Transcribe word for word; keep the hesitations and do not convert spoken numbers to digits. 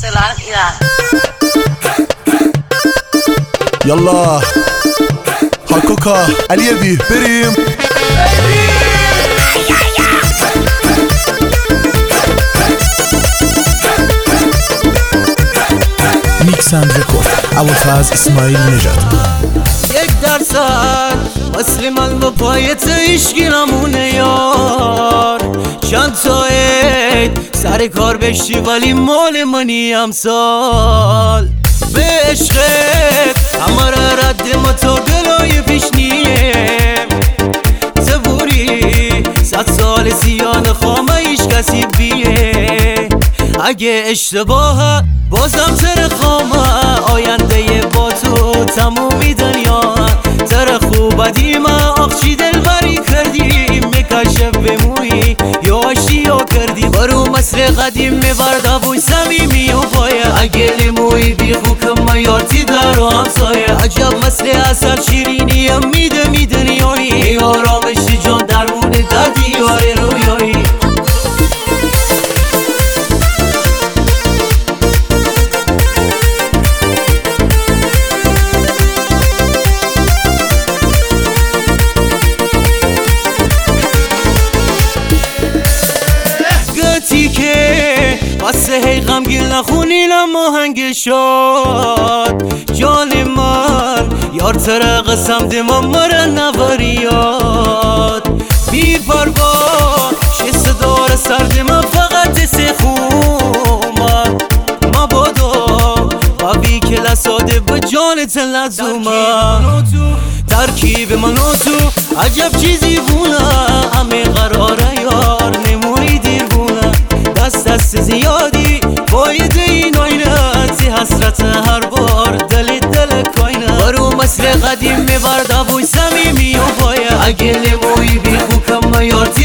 سلام ایران. یالا هاکوکا علی بی بریم. میکس اند رکورد ابوالفضل اسماعیل نژاد. یک درصد مثل من با پایت عشقی نمونه یار. چند تا عید سر کار بشی ولی مال منی امسال. به عشقت همه را رد ما تا دلای پیش نیم. تبوری صد سال سیان خامه ایش کسی بیه. اگه اشتباه بازم تر خامه آینده با تو تمومی دنیا. تر خوب بدیم آخچی دل بری کردی میکشه بموی یا اشتیا کردی. برو مثل قدیم میورده بوی سمیمی و پایه. اگه لیموی بیخو کم یارتی در و همسایه. عجب مثل اصل شیرینی میده می دنیایی. آرامش جان درمون دردی یاره رویایی. که بس هی غمگین نخونی نماهنگ شد. جان من یار تر قسم دما مره نوریاد. بی پروا شست دار سرد من فقط سخوما. مبادا بابی که لساده به جان تلزوما. ترکیب من و تو عجب چیزی بونه. همه قراره یار نموی دیر بونه. دست دست زیادی فایده این آینه. حسرت هر بار دل دل کاینه. برو مثل قدیم میورده بوی سمیمی و پایه. اگه لیموی بی خوکم یارتی